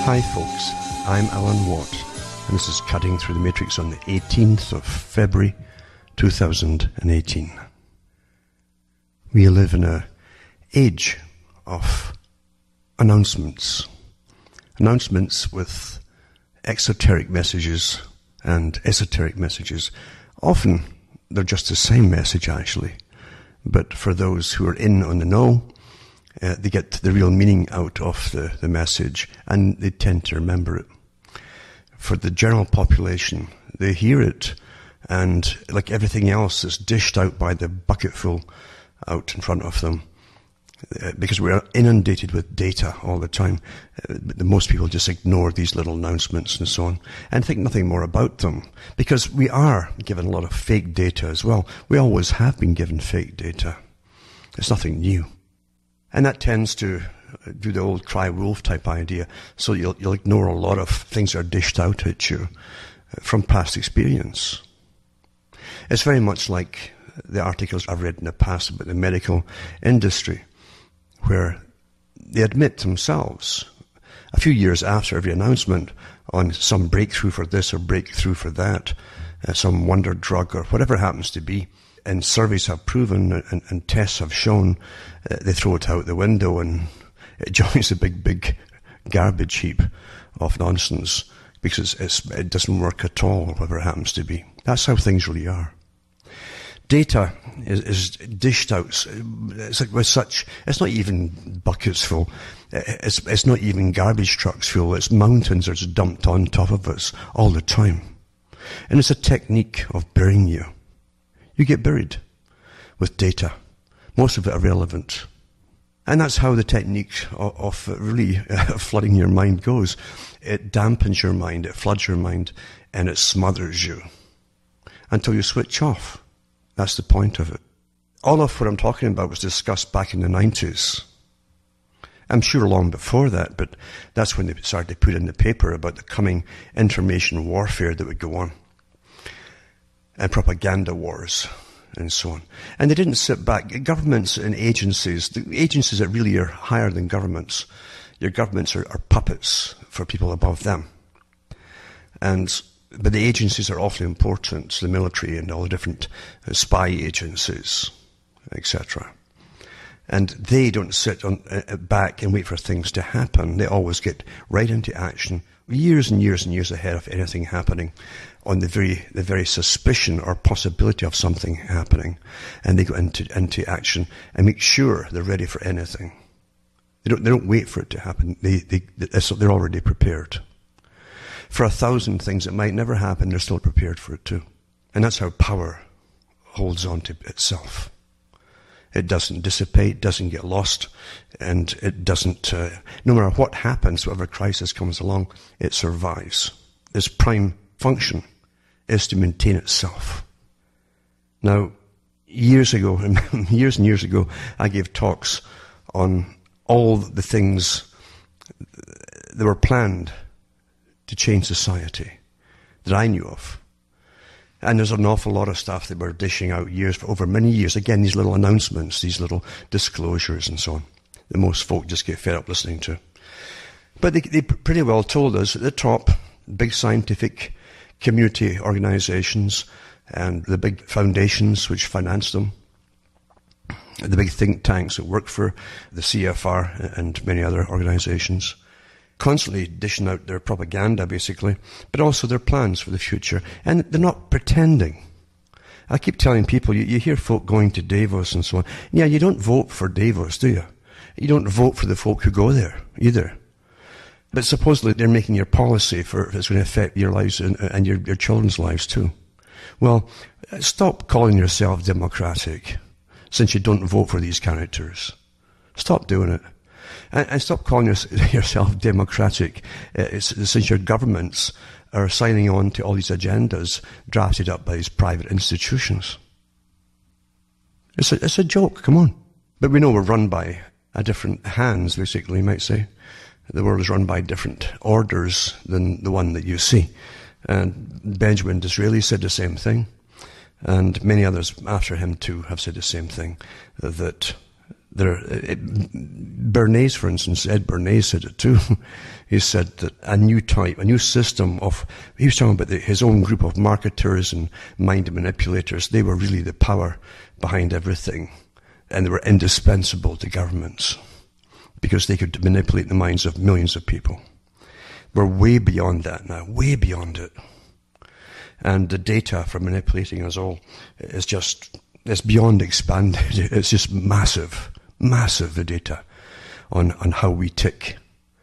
Hi folks, I'm Alan Watt, and this is Cutting Through the Matrix on the 18th of February 2018. We live in an age of announcements. Announcements with exoteric messages and esoteric messages. Often they're just the same message actually, but for those who are in on the know, they get the real meaning out of the message, and they tend to remember it. For the general population, they hear it, and like everything else that's dished out by the bucketful out in front of them, because we're inundated with data all the time, most people just ignore these little announcements and so on, and think nothing more about them, because we are given a lot of fake data as well. We always have been given fake data. It's nothing new. And that tends to do the old cry wolf type idea. So you'll ignore a lot of things that are dished out at you from past experience. It's very much like the articles I've read in the past about the medical industry, where they admit themselves, a few years after every announcement on some breakthrough for this or breakthrough for that, some wonder drug or whatever it happens to be, and surveys have proven and tests have shown, they throw it out the window and it joins the big garbage heap of nonsense because it doesn't work at all, whatever it happens to be. That's how things really are. Data is dished out. It's like with such, it's not even buckets full. It's not even garbage trucks full. It's mountains that's dumped on top of us all the time. And it's a technique of burying you. You get buried with data. Most of it irrelevant. And that's how the technique of really flooding your mind goes. It dampens your mind, it floods your mind, and it smothers you until you switch off. That's the point of it. All of what I'm talking about was discussed back in the 90s. I'm sure long before that, but that's when they started to put in the paper about the coming information warfare that would go on. And propaganda wars, and so on. And they didn't sit back. Governments and agencies, the agencies that really are higher than governments, your governments are puppets for people above them. But the agencies are awfully important, the military and all the different spy agencies, etc. And they don't sit back and wait for things to happen. They always get right into action, years and years and years ahead of anything happening, on the very suspicion or possibility of something happening, and they go into action and make sure they're ready for anything. They don't wait for it to happen. They're already prepared. For 1,000 things that might never happen, they're still prepared for it too. And that's how power holds on to itself. It doesn't dissipate, doesn't get lost, and it doesn't, no matter what happens, whatever crisis comes along, it survives. Its prime function is to maintain itself. Now, years and years ago, I gave talks on all the things that were planned to change society that I knew of. And there's an awful lot of stuff that we're dishing out over many years. Again, these little announcements, these little disclosures and so on, that most folk just get fed up listening to. But they pretty well told us at the top, big scientific community organizations and the big foundations which finance them, the big think tanks that work for the CFR and many other organizations, constantly dishing out their propaganda, basically, but also their plans for the future. And they're not pretending. I keep telling people, you hear folk going to Davos and so on. Yeah, you don't vote for Davos, do you? You don't vote for the folk who go there, either. But supposedly they're making your policy for it's going to affect your lives and your children's lives too. Well, stop calling yourself democratic, since you don't vote for these characters. Stop doing it. And stop calling yourself democratic, since your governments are signing on to all these agendas drafted up by these private institutions. It's a joke, come on. But we know we're run by different hands, basically, you might say. The world is run by different orders than the one that you see. And Benjamin Disraeli said the same thing. And many others after him too have said the same thing, that Bernays, for instance, Ed Bernays said it too. He said that a new system he was talking about his own group of marketers and mind manipulators. They were really the power behind everything, and they were indispensable to governments because they could manipulate the minds of millions of people. We're way beyond that now, way beyond it. And the data for manipulating us all is it's beyond expanded. It's just massive, the data on how we tick.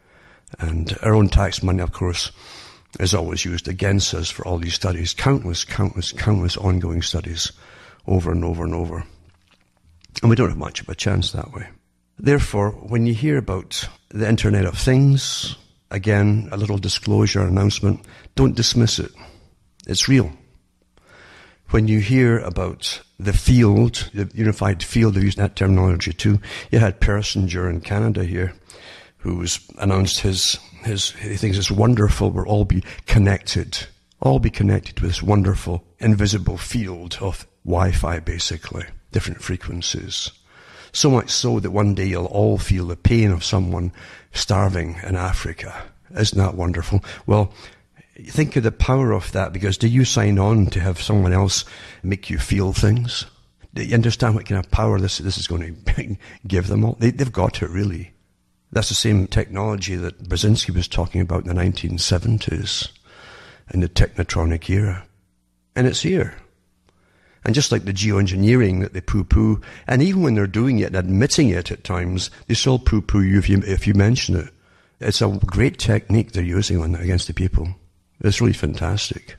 And our own tax money, of course, is always used against us for all these studies. Countless ongoing studies over and over and over. And we don't have much of a chance that way. Therefore, when you hear about the Internet of Things, again, a little disclosure announcement, don't dismiss it. It's real. When you hear about the field, the unified field, they've used that terminology too. You had Persinger in Canada here, who's announced he thinks it's wonderful we'll all be connected to this wonderful invisible field of Wi-Fi, basically, different frequencies. So much so that one day you'll all feel the pain of someone starving in Africa. Isn't that wonderful? Well, think of the power of that, because do you sign on to have someone else make you feel things? Do you understand what kind of power this is going to give them all? They've got it, really. That's the same technology that Brzezinski was talking about in the 1970s, in the technotronic era. And it's here. And just like the geoengineering that they poo-poo, and even when they're doing it and admitting it at times, they still poo-poo you if you mention it. It's a great technique they're using against the people. It's really fantastic.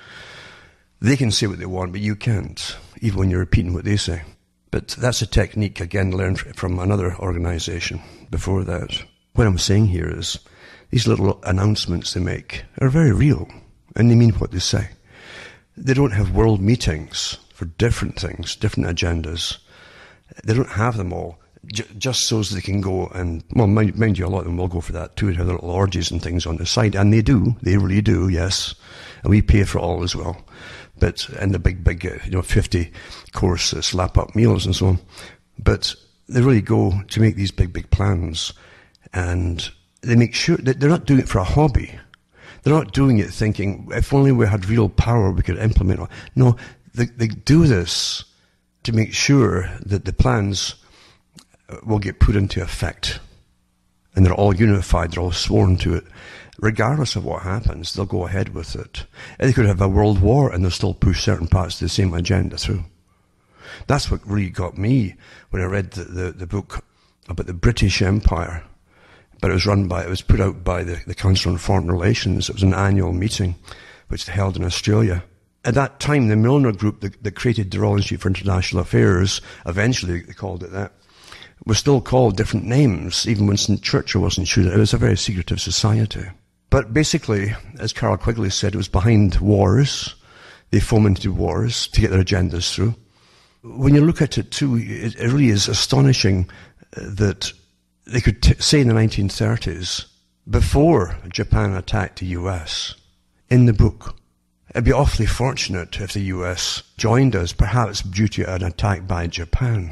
They can say what they want, but you can't, even when you're repeating what they say. But that's a technique, again, learned from another organization before that. What I'm saying here is these little announcements they make are very real, and they mean what they say. They don't have world meetings for different things, different agendas. They don't have them all just so they can go and, well, mind you, a lot of them will go for that too, and have their little orgies and things on the side. And they really do, yes. And we pay for all as well. But, and the big, 50-course slap-up meals and so on. But they really go to make these big plans. And they make sure that they're not doing it for a hobby. They're not doing it thinking, if only we had real power, we could implement it. No, they do this to make sure that the plans will get put into effect. And they're all unified, they're all sworn to it. Regardless of what happens, they'll go ahead with it. And they could have a world war and they'll still push certain parts of the same agenda through. That's what really got me when I read the book about the British Empire. But it was put out by the Council on Foreign Relations. It was an annual meeting which they held in Australia. At that time, the Milner Group that created the Royal Institute for International Affairs, eventually they called it that, was still called different names. Even Winston Churchill wasn't sure that it was a very secretive society. But basically, as Carroll Quigley said, it was behind wars. They fomented wars to get their agendas through. When you look at it too, it really is astonishing that they could say in the 1930s, before Japan attacked the US, in the book, it'd be awfully fortunate if the US joined us, perhaps due to an attack by Japan.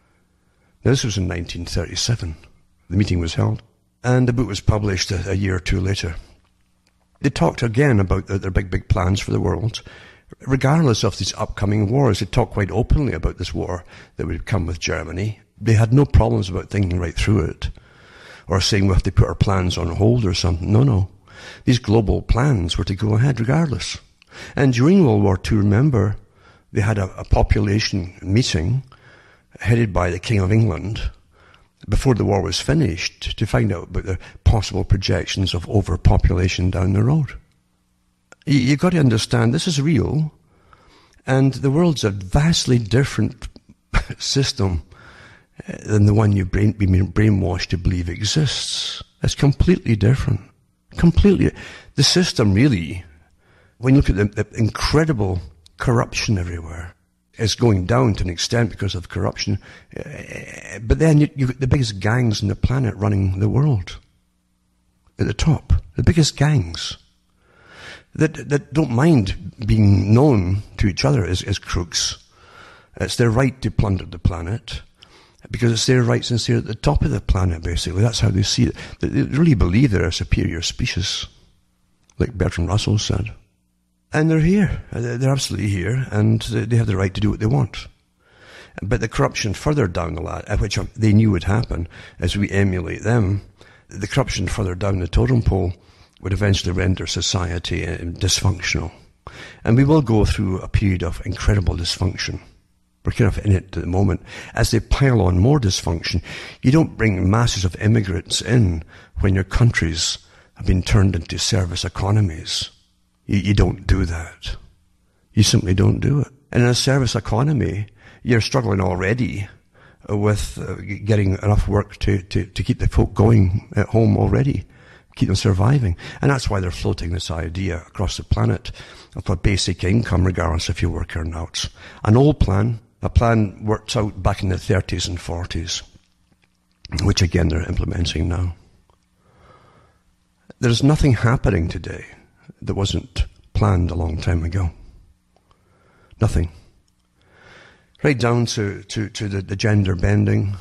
This was in 1937. The meeting was held. And the book was published a year or two later. They talked again about their big plans for the world. Regardless of these upcoming wars, they talked quite openly about this war that would come with Germany. They had no problems about thinking right through it. Or saying we have to put our plans on hold or something. No. These global plans were to go ahead regardless. And during World War II, remember, they had a population meeting headed by the King of England before the war was finished to find out about the possible projections of overpopulation down the road. You've got to understand this is real, and the world's a vastly different system than the one you've been brainwashed to believe exists. It's completely different. Completely. The system really, when you look at the incredible corruption everywhere, is going down to an extent because of corruption. But then you've got the biggest gangs on the planet running the world. At the top. The biggest gangs. That don't mind being known to each other as crooks. It's their right to plunder the planet. because it's their right since they're at the top of the planet, basically. That's how they see it. They really believe they're a superior species, like Bertrand Russell said. And they're here. They're absolutely here, and they have the right to do what they want. But the corruption further down the ladder, which they knew would happen as we emulate them, the corruption further down the totem pole would eventually render society dysfunctional. And we will go through a period of incredible dysfunction. We're kind of in it at the moment. As they pile on more dysfunction, you don't bring masses of immigrants in when your countries have been turned into service economies. You don't do that. You simply don't do it. And in a service economy, you're struggling already with getting enough work to keep the folk going at home already, keep them surviving. And that's why they're floating this idea across the planet of a basic income, regardless if you work or not. An old plan, a plan worked out back in the 30s and 40s, which again they're implementing now. There's nothing happening today that wasn't planned a long time ago. Nothing. Right down to the gender bending,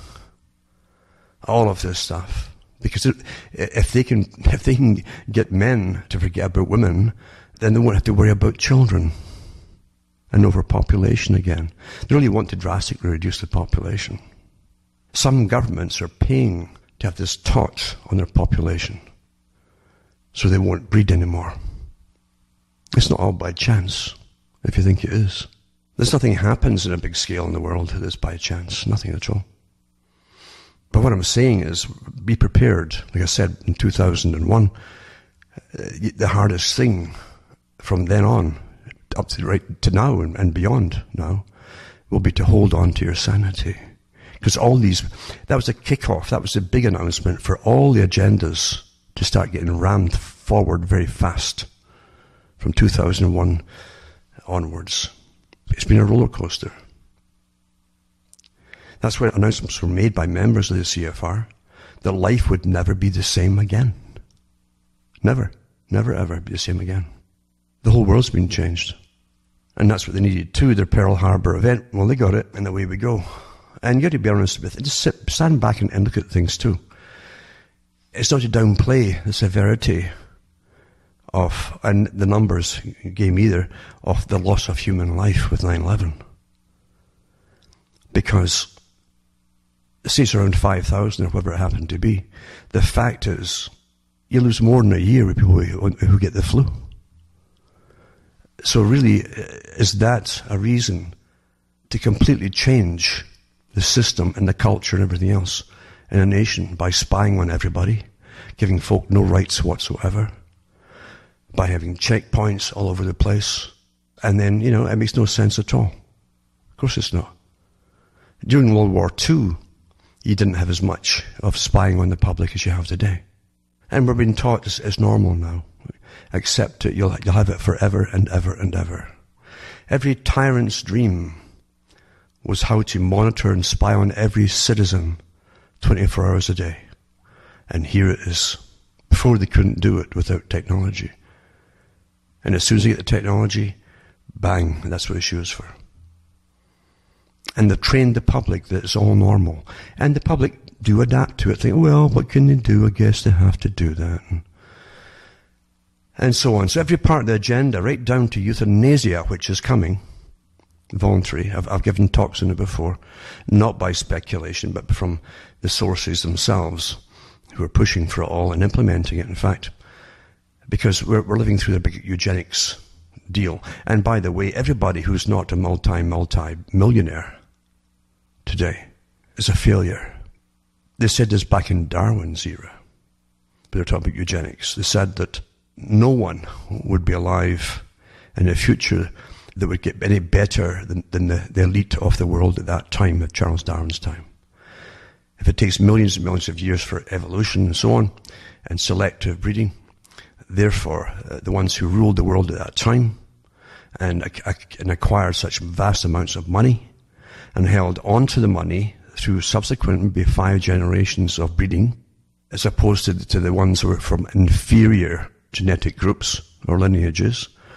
all of this stuff. Because if they can get men to forget about women, then they won't have to worry about children and overpopulation again. They really want to drastically reduce the population. Some governments are paying to have this taught on their population, so they won't breed anymore. It's not all by chance, if you think it is. There's nothing happens in a big scale in the world that's by chance. Nothing at all. But what I'm saying is, be prepared. Like I said, in 2001, the hardest thing from then on, up to right to now and beyond now, will be to hold on to your sanity. Because that was a kickoff, that was a big announcement for all the agendas to start getting rammed forward very fast from 2001 onwards. It's been a roller coaster. That's when announcements were made by members of the CFR that life would never be the same again. Never, never ever be the same again. The whole world's been changed. And that's what they needed too, their Pearl Harbor event. Well, they got it, and away we go. And you got to be honest with it. Just stand back and look at things too. It's not to downplay the severity of, and the numbers game either, of the loss of human life with 9/11. Because, say it's around 5,000 or whatever it happened to be, the fact is, you lose more than a year with people who get the flu. So really, is that a reason to completely change the system and the culture and everything else in a nation by spying on everybody, giving folk no rights whatsoever, by having checkpoints all over the place, and then, it makes no sense at all. Of course it's not. During World War II, you didn't have as much of spying on the public as you have today. And we're being taught it's normal now. Accept it, you'll have it forever and ever and ever. Every tyrant's dream was how to monitor and spy on every citizen 24 hours a day. And here it is. Before they couldn't do it without technology. And as soon as they get the technology, bang, that's what it's used for. And they've trained the public that it's all normal. And the public do adapt to it, think, well, what can they do? I guess they have to do that. And so on. So every part of the agenda, right down to euthanasia, which is coming, voluntary. I've given talks on it before, not by speculation, but from the sources themselves who are pushing for it all and implementing it, in fact. Because we're living through the big eugenics deal. And by the way, everybody who's not a multi-millionaire today is a failure. They said this back in Darwin's era, but they're talking about eugenics. They said that no one would be alive in the future that would get any better than the elite of the world at that time, at Charles Darwin's time. If it takes millions and millions of years for evolution and so on, and selective breeding, therefore, the ones who ruled the world at that time and acquired such vast amounts of money and held on to the money through subsequent maybe 5 generations of breeding, as opposed to the ones who were from inferior genetic groups or lineages,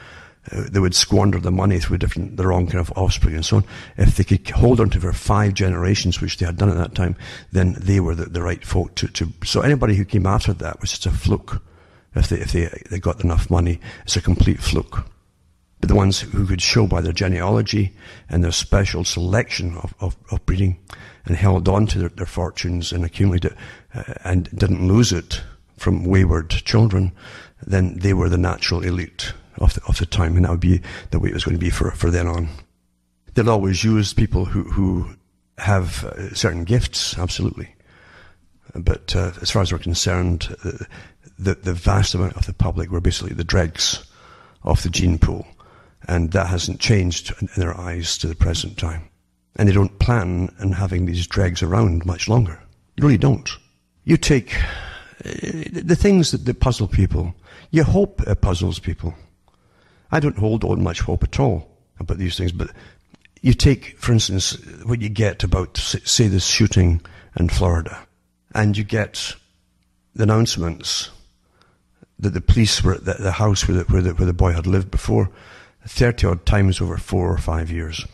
they would squander the money through the wrong kind of offspring and so on. If they could hold on to for 5 generations, which they had done at that time, then they were the right folk to. So anybody who came after that was just a fluke. If they got enough money, it's a complete fluke. But the ones who could show by their genealogy and their special selection of breeding and held on to their fortunes and accumulated it and didn't lose it from wayward children, then they were the natural elite of the time, and that would be the way it was going to be for then on. They'll always use people who have certain gifts, absolutely. But as far as we're concerned, the vast amount of the public were basically the dregs of the gene pool, and that hasn't changed in their eyes to the present time. And they don't plan on having these dregs around much longer. You really don't. You take the things that puzzle people, you hope it puzzles people. I don't hold on much hope at all about these things, but you take, for instance, what you get about, say, this shooting in Florida, and you get the announcements that the police were at the house where the boy had lived before 30-odd times over 4 or 5 years.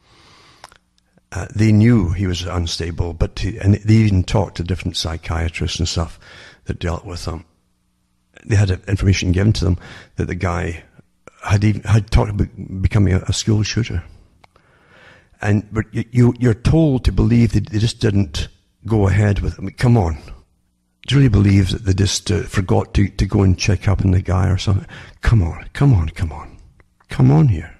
They knew he was unstable, and they even talked to different psychiatrists and stuff that dealt with him. They had information given to them that the guy had talked about becoming a school shooter. But you're told to believe that they just didn't go ahead with it. I mean, come on. Do you really believe that they just forgot to go and check up on the guy or something? Come on. Come on here.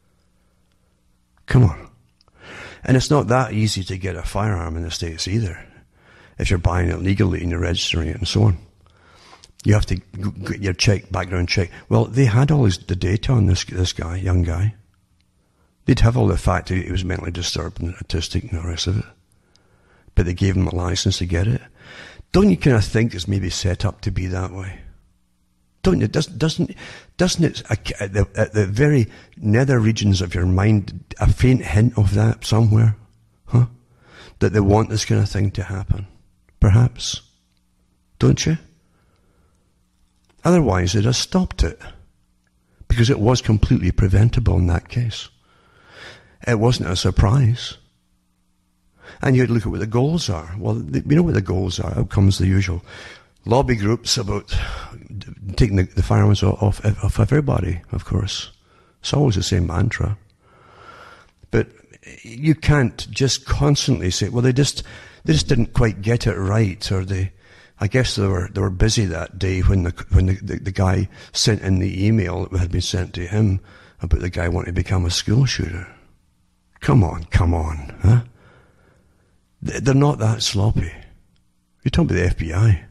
Come on. And it's not that easy to get a firearm in the States either. If you're buying it legally and you're registering it and so on. You have to get your background check. Well, they had all the data on this guy, young guy. They'd have all the fact that he was mentally disturbed and autistic and the rest of it. But they gave him a license to get it. Don't you kind of think it's maybe set up to be that way? Don't you? Doesn't it, at the very nether regions of your mind, a faint hint of that somewhere? Huh? That they want this kind of thing to happen? Perhaps. Don't you? Otherwise, they'd have stopped it. Because it was completely preventable in that case. It wasn't a surprise. And you'd look at what the goals are. Well, we know what the goals are. Out comes the usual lobby groups about taking the firearms off everybody, of course. It's always the same mantra. But you can't just constantly say, well, they just didn't quite get it right, or I guess they were busy that day when the guy sent in the email that had been sent to him about the guy wanting to become a school shooter. Come on, huh? They're not that sloppy. You're talking about the FBI.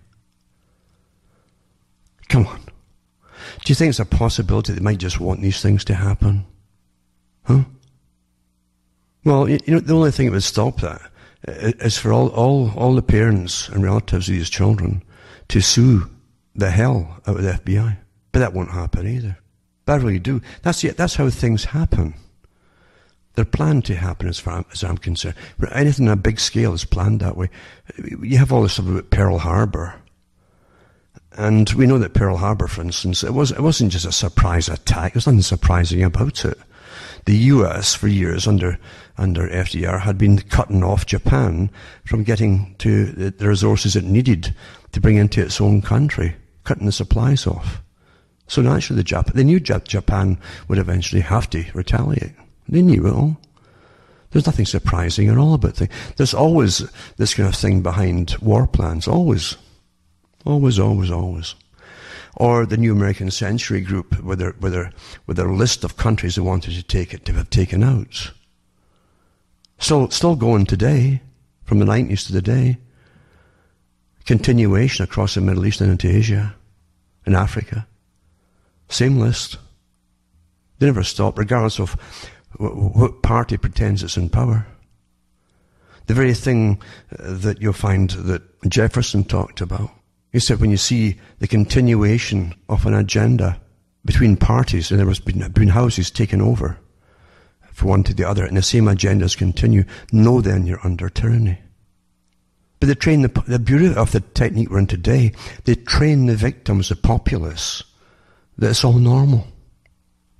Come on. Do you think it's a possibility they might just want these things to happen? Huh? Well, you know, the only thing that would stop that is for all the parents and relatives of these children to sue the hell out of the FBI. But that won't happen either. But I really do. That's how things happen. They're planned to happen as far as I'm concerned. But anything on a big scale is planned that way. You have all this stuff about Pearl Harbor. And we know that Pearl Harbor, for instance, it wasn't just a surprise attack. There's nothing surprising about it. The US, for years, under FDR, had been cutting off Japan from getting to the resources it needed to bring into its own country, cutting the supplies off. So naturally, they knew Japan would eventually have to retaliate. They knew it all. There's nothing surprising at all about things. There's always this kind of thing behind war plans. Always. Always, always, always. Or the New American Century Group with their list of countries they wanted to have taken out. Still going today, from the 90s to today. Continuation across the Middle East and into Asia and Africa. Same list. They never stop, regardless of what party pretends it's in power. The very thing that you'll find that Jefferson talked about. He said when you see the continuation of an agenda between parties, and there was been houses taken over from one to the other, and the same agendas continue, know then you're under tyranny. But they train the beauty of the technique we're in today, they train the victims, the populace, that it's all normal.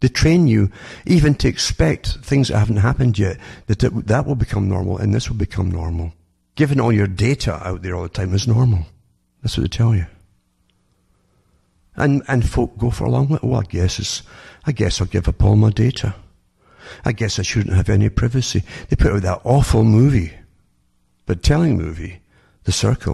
They train you even to expect things that haven't happened yet, that will become normal and this will become normal. Giving all your data out there all the time is normal. That's what they tell you. And folk go for along with it. Well, I guess I'll give up all my data. I guess I shouldn't have any privacy. They put out that awful movie, but telling movie, The Circle.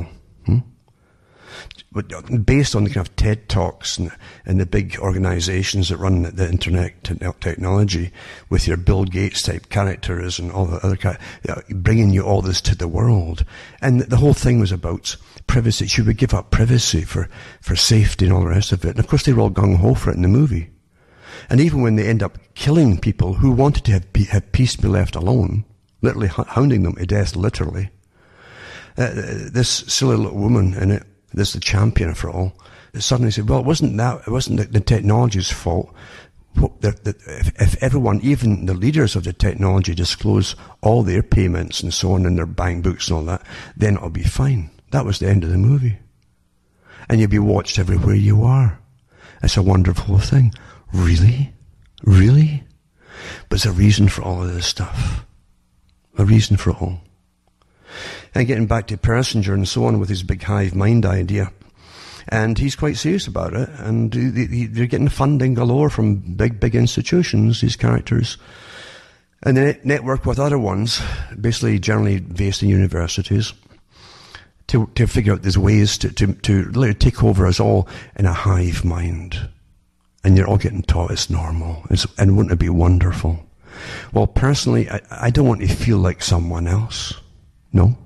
But based on the kind of TED Talks and the big organizations that run the internet technology, with your Bill Gates type characters and all the other bringing you all this to the world. And the whole thing was about privacy. Should we give up privacy for safety and all the rest of it? And of course they were all gung-ho for it in the movie. And even when they end up killing people who wanted to have peace, be left alone, literally hounding them to death, literally, this silly little woman in it, this is the champion for all, suddenly said, well, it wasn't the technology's fault. If everyone, even the leaders of the technology, disclose all their payments and so on in their bank books and all that, then it'll be fine. That was the end of the movie. And you'll be watched everywhere you are. It's a wonderful thing. Really? Really? But there's a reason for all of this stuff. A reason for it all. And getting back to Persinger and so on with his big hive mind idea. And he's quite serious about it. And they're getting funding galore from big institutions, these characters. And they network with other ones, basically generally based in universities, to figure out these ways to literally take over us all in a hive mind. And you're all getting taught it's normal. And wouldn't it be wonderful? Well, personally, I don't want to feel like someone else. No.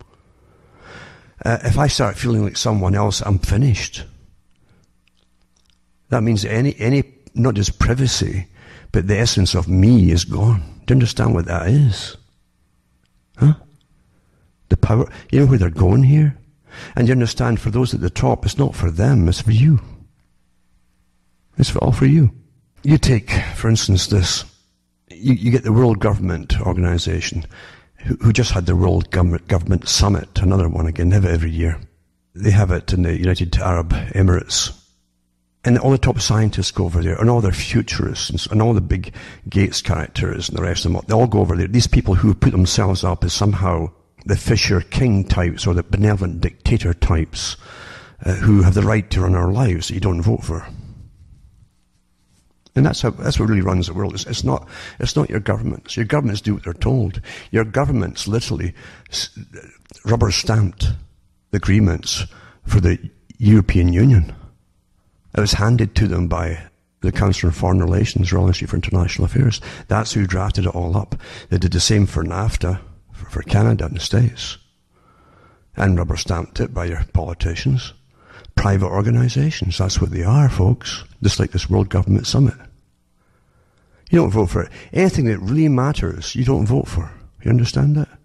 If I start feeling like someone else, I'm finished. That means any not just privacy, but the essence of me is gone. Do you understand what that is? Huh? The power, you know where they're going here? And you understand, for those at the top, it's not for them, it's for you. It's all for you. You take, for instance, this. You get the World Government Organization, who just had the World Government Summit, another one again, they have it every year. They have it in the United Arab Emirates. And all the top scientists go over there, and all their futurists, and all the big Gates characters and the rest of them, they all go over there. These people who put themselves up as somehow the Fisher King types or the benevolent dictator types who have the right to run our lives that you don't vote for. And that's what really runs the world. It's not your governments. Your governments do what they're told. Your governments literally rubber stamped the agreements for the European Union. It was handed to them by the Council on Foreign Relations, Royal Institute for International Affairs. That's who drafted it all up. They did the same for NAFTA, for Canada and the States. And rubber stamped it by your politicians. Private organizations, that's what they are, folks. Just like this World Government Summit. You don't vote for it. Anything that really matters, you don't vote for. You understand that?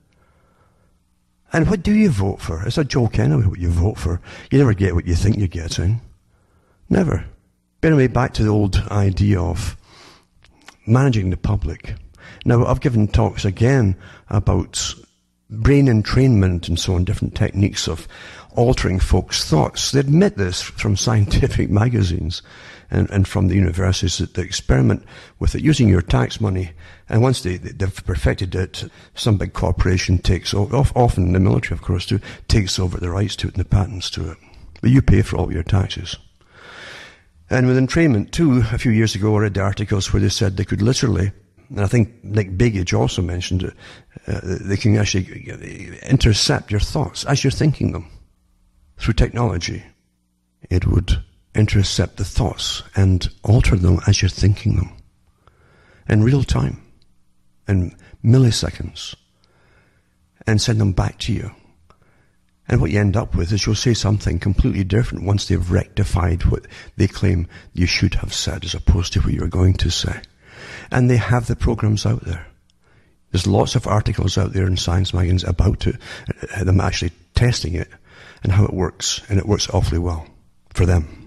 And what do you vote for? It's a joke anyway, what you vote for. You never get what you think you're getting. Never. But anyway, back to the old idea of managing the public. Now, I've given talks again about brain entrainment and so on, different techniques of altering folks' thoughts. They admit this from scientific magazines and from the universities that they experiment with it using your tax money. And once they've perfected it, some big corporation takes over, often the military, of course, too, takes over the rights to it and the patents to it. But you pay for all your taxes. And with entrainment, too, a few years ago I read the articles where they said they could literally, and I think Nick Begich also mentioned it, they can actually intercept your thoughts as you're thinking them. Through technology, it would intercept the thoughts and alter them as you're thinking them. In real time, in milliseconds, and send them back to you. And what you end up with is you'll say something completely different once they've rectified what they claim you should have said as opposed to what you were going to say. And they have the programs out there. There's lots of articles out there in science magazines about it, them actually testing it and how it works. And it works awfully well for them.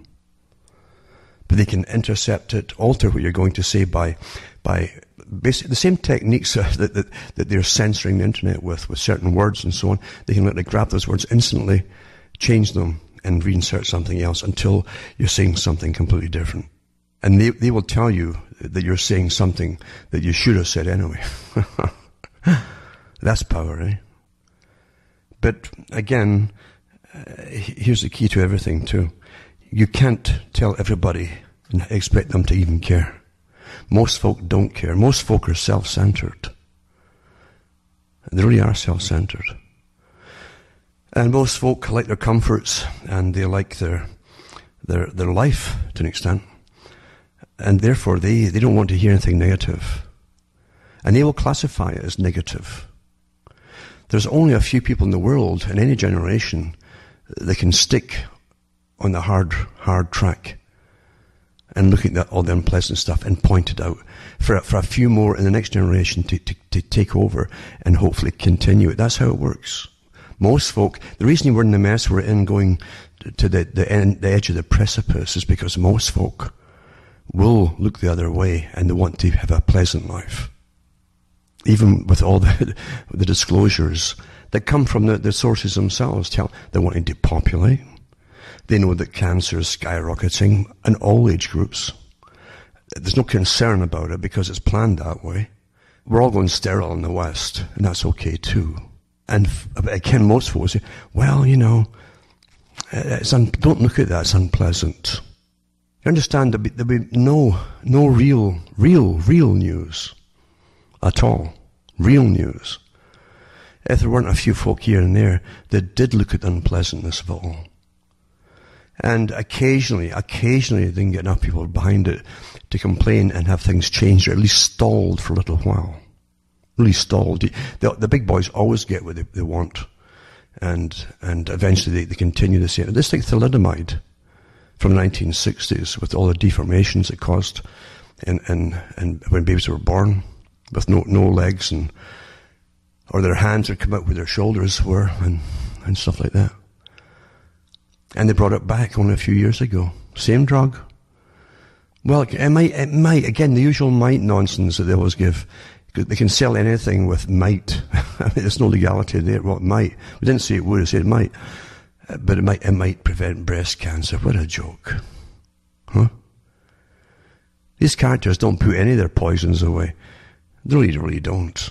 But they can intercept it, alter what you're going to say by basically the same techniques that they're censoring the internet with certain words and so on. They can literally grab those words instantly, change them, and reinsert something else until you're saying something completely different. And they will tell you that you're saying something that you should have said anyway. That's power, eh? But again, here's the key to everything too. You can't tell everybody and expect them to even care. Most folk don't care. Most folk are self-centered. They really are self-centered. And most folk like their comforts and they like their life to an extent. And therefore they don't want to hear anything negative. And they will classify it as negative. There's only a few people in the world, in any generation, that can stick on the hard track and look at all the unpleasant stuff and point it out. For a few more in the next generation to take over and hopefully continue it. That's how it works. Most folk, the reason we're in the mess we're in going to the edge of the precipice is because most folk will look the other way and they want to have a pleasant life. Even with all the disclosures that come from the sources themselves, they're wanting to depopulate. They know that cancer is skyrocketing in all age groups. There's no concern about it because it's planned that way. We're all going sterile in the West, and that's okay too. And again, most folks say, well, you know, don't look at that, it's unpleasant. You understand, there'll be no real news at all. Real news. If there weren't a few folk here and there that did look at the unpleasantness of it all. And occasionally they can get enough people behind it to complain and have things changed or at least stalled for a little while. Really stalled. The big boys always get what they want. And eventually they continue the same. This like thalidomide from the 1960s with all the deformations it caused and when babies were born with no legs or their hands would come out where their shoulders were and stuff like that. And they brought it back only a few years ago. Same drug. Well, it might, again, the usual might nonsense that they always give. They can sell anything with might. I mean, there's no legality there. Well, it might. We didn't say it would, we said it might. But it might prevent breast cancer. What a joke. Huh? These characters don't put any of their poisons away. They really don't.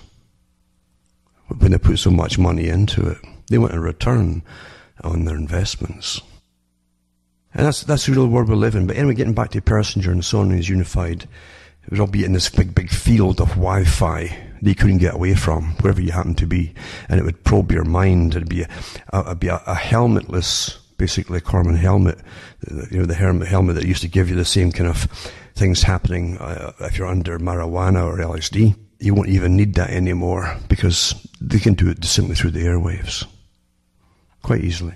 When they put so much money into it, they want a return on their investments. And that's the real world we live in. But anyway, getting back to Persinger and so on, he's unified. It would all be in this big field of Wi-Fi that you couldn't get away from, wherever you happen to be. And it would probe your mind. It'd be a helmetless, basically a Corman helmet. You know, the helmet that used to give you the same kind of things happening if you're under marijuana or LSD. You won't even need that anymore because they can do it simply through the airwaves. Quite easily.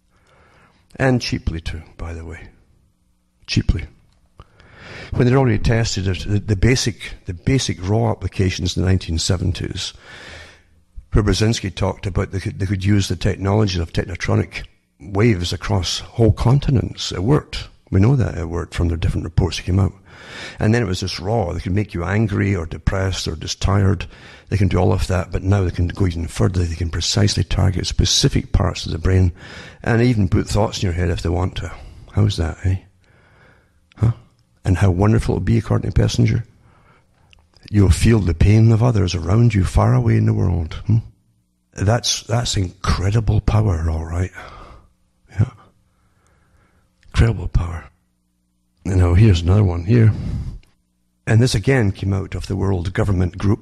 And cheaply too, by the way. Cheaply. When they'd already tested it, the basic raw applications in the 1970s, where Brzezinski talked about they could use the technology of technotronic waves across whole continents. It worked. We know that it worked from the different reports that came out. And then it was just raw. They could make you angry or depressed or just tired. They can do all of that, but now they can go even further. They can precisely target specific parts of the brain and even put thoughts in your head if they want to. How's that, eh? Huh? And how wonderful it'll be, according to Persinger. You'll feel the pain of others around you far away in the world. That's incredible power, all right. Yeah. Incredible power. You know, here's another one here. And this again came out of the World Government Group.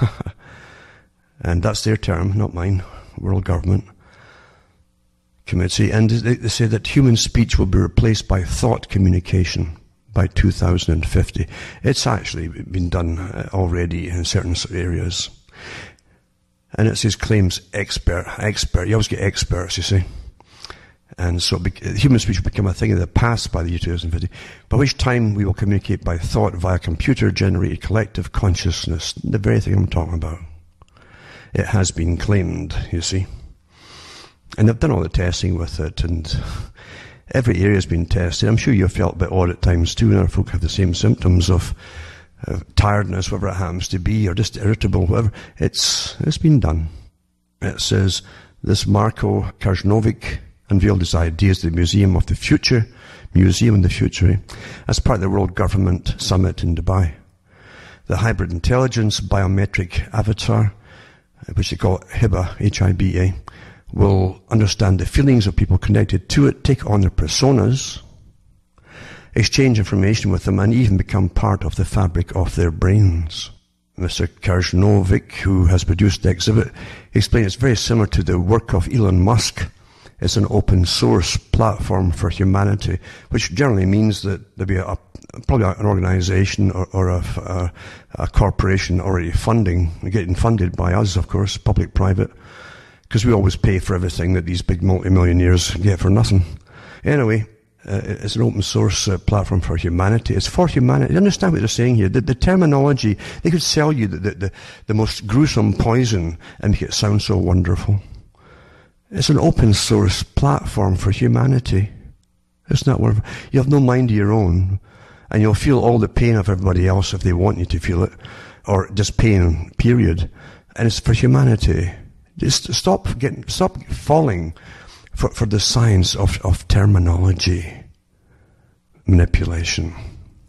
And that's their term, not mine. World Government Committee. And they say that human speech will be replaced by thought communication by 2050. It's actually been done already in certain areas. And it says claims expert. You always get experts, you see. And so human speech will become a thing of the past by the year 2050, by which time we will communicate by thought via computer-generated collective consciousness, the very thing I'm talking about. It has been claimed, you see. And they've done all the testing with it, and every area has been tested. I'm sure you've felt a bit odd at times too, and other folk have the same symptoms of tiredness, whatever it happens to be, or just irritable, whatever. It's been done. It says this Marko Krajnovic, unveiled his ideas at the Museum of the Future, as part of the World Government Summit in Dubai. The hybrid intelligence biometric avatar, which they call HIBA, H-I-B-A, will understand the feelings of people connected to it, take on their personas, exchange information with them, and even become part of the fabric of their brains. Mr. Krajnovic, who has produced the exhibit, explained it's very similar to the work of Elon Musk. It's an open source platform for humanity, which generally means that there'll be probably an organization or a corporation already getting funded by us, of course, public-private, because we always pay for everything that these big multimillionaires get for nothing. Anyway, it's an open source platform for humanity. It's for humanity. You understand what they're saying here? The terminology, they could sell you the most gruesome poison and make it sound so wonderful. It's an open source platform for humanity. Isn't that wonderful? You have no mind of your own, and you'll feel all the pain of everybody else if they want you to feel it, or just pain, period. And it's for humanity. Just stop falling for the science of terminology manipulation.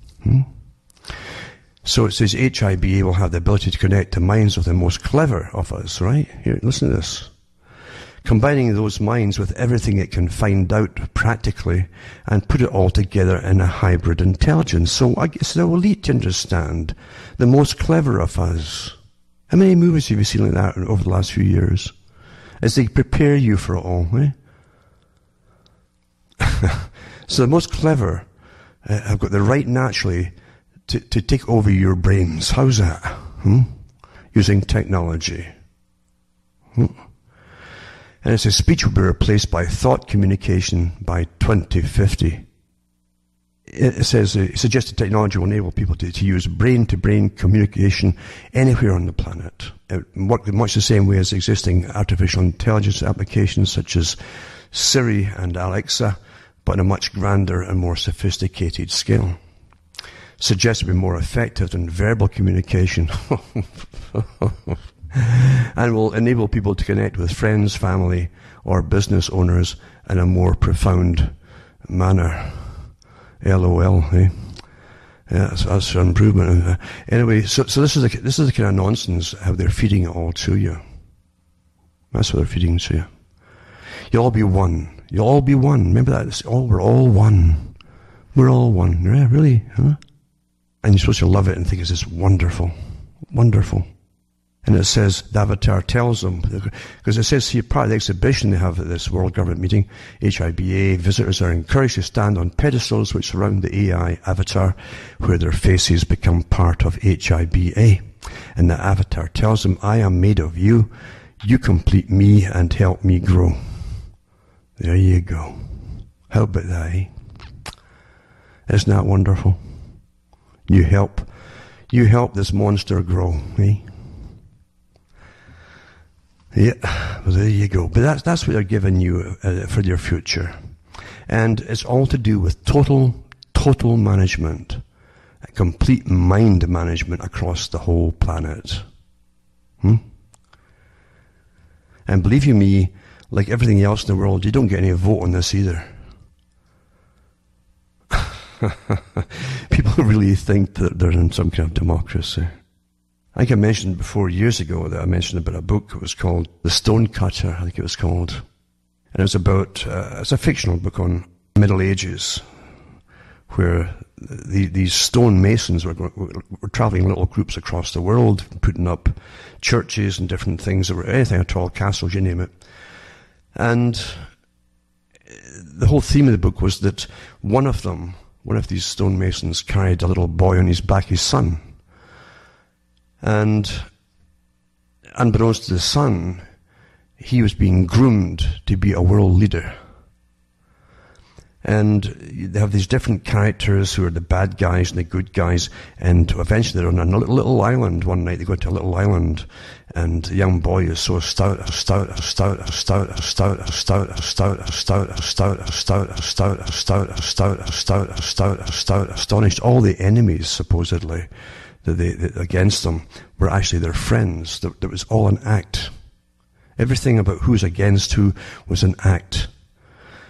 So it says HIBA will have the ability to connect the minds of the most clever of us, right? Here, listen to this. Combining those minds with everything it can find out practically and put it all together in a hybrid intelligence. So I guess the elite understand the most clever of us. How many movies have you seen like that over the last few years? As they prepare you for it all, eh? So the most clever have got the right naturally to take over your brains. How's that? Using technology. And it says speech will be replaced by thought communication by 2050. It says suggested technology will enable people to use brain-to-brain communication anywhere on the planet. It works in much the same way as existing artificial intelligence applications such as Siri and Alexa, but on a much grander and more sophisticated scale. Suggests to be more effective than verbal communication. And will enable people to connect with friends, family, or business owners in a more profound manner. LOL, eh? Yeah, that's an improvement. Anyway, so this is the kind of nonsense how they're feeding it all to you. That's what they're feeding to you. You'll all be one. You'll all be one. Remember that? We're all one. We're all one. Yeah, really? Huh? And you're supposed to love it and think it's just wonderful. Wonderful. And it says, the avatar tells them, because it says here, part of the exhibition they have at this World Government meeting, HIBA, visitors are encouraged to stand on pedestals which surround the AI avatar, where their faces become part of HIBA. And the avatar tells them, I am made of you, you complete me and help me grow. There you go. How about that, eh? Isn't that wonderful? You help this monster grow, eh? Yeah, well, there you go. But that's what they're giving you for your future. And it's all to do with total management, complete mind management across the whole planet. And believe you me, like everything else in the world, you don't get any vote on this either. People really think that they're in some kind of democracy. I think I mentioned before years ago that I mentioned about a book. It was called The Stonecutter, I think it was called. And it was about, it's a fictional book on Middle Ages, where these stone masons were traveling in little groups across the world, putting up churches and different things, that were anything at all, castles, you name it. And the whole theme of the book was that one of these stonemasons carried a little boy on his back, his son. And unbeknownst to the son, he was being groomed to be a world leader. And they have these different characters who are the bad guys and the good guys, and eventually they're on a little island. One night they go to a little island, and the young boy is so astonished all the enemies supposedly that against them were actually their friends. That was all an act. Everything about who's against who was an act.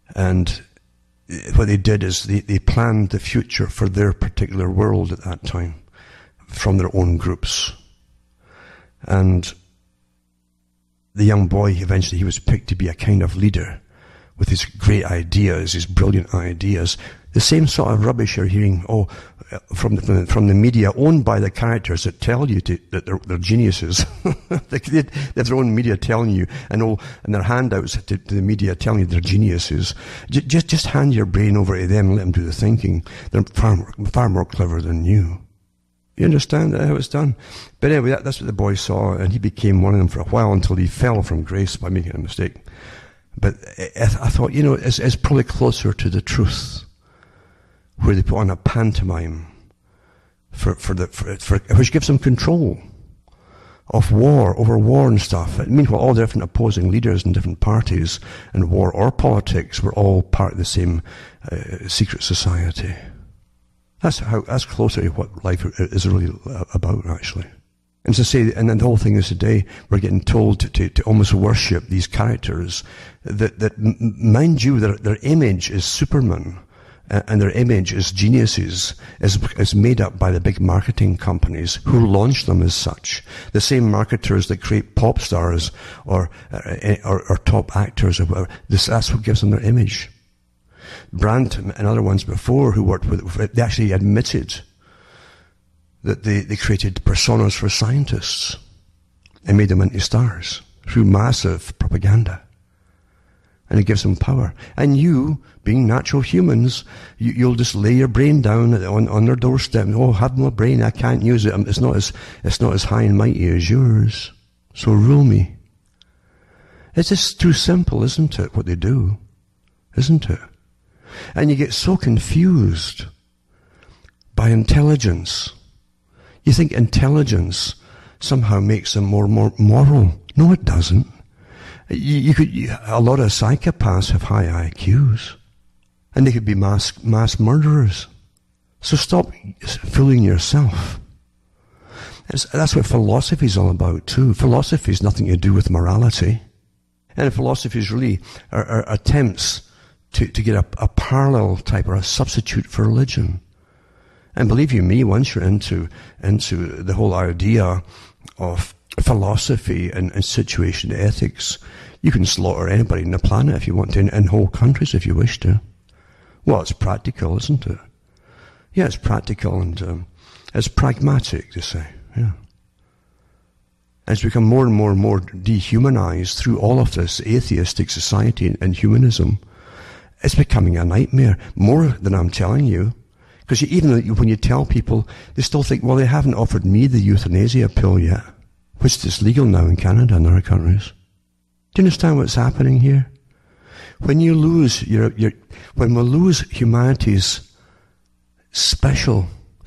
And what they did is they planned the future for their particular world at that time from their own groups. And the young boy, eventually he was picked to be a kind of leader with his great ideas, his brilliant ideas. The same sort of rubbish you're hearing from the media, owned by the characters that tell you that they're geniuses. They have their own media telling you, and their handouts to the media telling you they're geniuses. Just hand your brain over to them and let them do the thinking. They're far more clever than you. You understand how it's done? But anyway, that's what the boy saw, and he became one of them for a while until he fell from grace by making a mistake. But I thought, it's probably closer to the truth, where they put on a pantomime which gives them control of over war and stuff. Meanwhile, all the different opposing leaders in different parties and war or politics were all part of the same secret society. That's closer to what life is really about, actually. And to say, and then the whole thing is today, we're getting told to almost worship these characters that mind you, their image is Superman, and their image is geniuses, is made up by the big marketing companies who launch them as such. The same marketers that create pop stars or top actors or whatever. That's what gives them their image. Brandt and other ones before who worked with, they actually admitted that they created personas for scientists and made them into stars through massive propaganda. And it gives them power. And you, being natural humans, you'll just lay your brain down on their doorstep. Oh, have my brain, I can't use it. It's not as high and mighty as yours. So rule me. It's just too simple, isn't it, what they do? Isn't it? And you get so confused by intelligence. You think intelligence somehow makes them more moral. No, it doesn't. A lot of psychopaths have high IQs, and they could be mass murderers. So stop fooling yourself. That's what philosophy is all about too. Philosophy has nothing to do with morality, and philosophy is really are attempts to get a parallel type or a substitute for religion. And believe you me, once you're into the whole idea of philosophy and situation ethics, you can slaughter anybody on the planet if you want to, in whole countries if you wish to. Well, it's practical, isn't it? Yeah, it's practical and it's pragmatic, to say. Yeah. And it's become more and more and more dehumanized through all of this atheistic society and humanism. It's becoming a nightmare, more than I'm telling you. Because even when you tell people, they still think, well, they haven't offered me the euthanasia pill yet, which is legal now in Canada and other countries. Do you understand what's happening here? When you lose when we lose humanity's special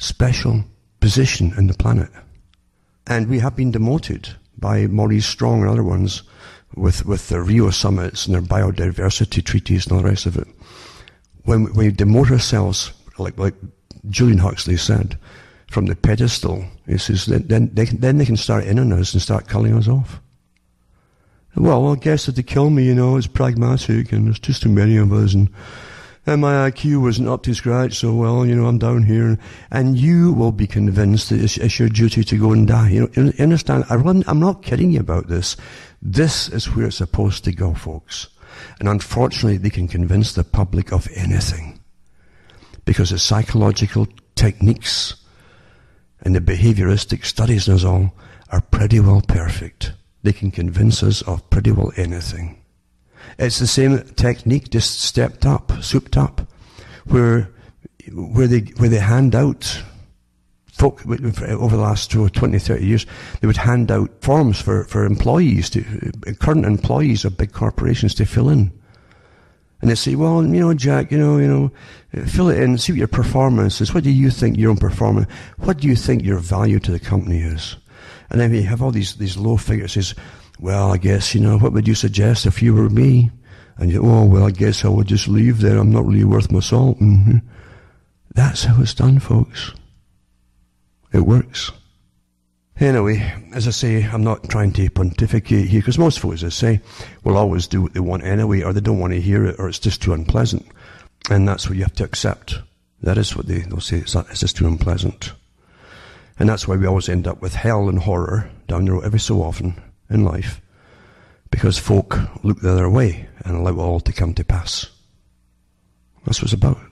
position in the planet, and we have been demoted by Maurice Strong and other ones with their Rio summits and their biodiversity treaties and all the rest of it. When we demote ourselves, like Julian Huxley said, from the pedestal, he says, then they can start in on us and start culling us off. Well, I guess that they kill me, it's pragmatic, and there's just too many of us, and my IQ wasn't up to scratch, so well, I'm down here, and you will be convinced that it's your duty to go and die. You understand? I'm not kidding you about this. This is where it's supposed to go, folks. And unfortunately, they can convince the public of anything, because the psychological techniques and the behavioristic studies and all are pretty well perfect. They can convince us of pretty well anything. It's the same technique, just stepped up, souped up, where they hand out folk over the last 20, 30 years. They would hand out forms for employees, current employees of big corporations to fill in. And they say, well, Jack, fill it in, see what your performance is. What do you think your own performance? What do you think your value to the company is? And then we have all these low figures. Says, well, I guess, what would you suggest if you were me? And I guess I would just leave then. I'm not really worth my salt. Mm-hmm. That's how it's done, folks. It works. Anyway, as I say, I'm not trying to pontificate here, because most folks, as I say, will always do what they want anyway, or they don't want to hear it, or it's just too unpleasant. And that's what you have to accept. That is what they'll say, it's just too unpleasant. And that's why we always end up with hell and horror down the road every so often in life, because folk look the other way and allow it all to come to pass. That's what it's about.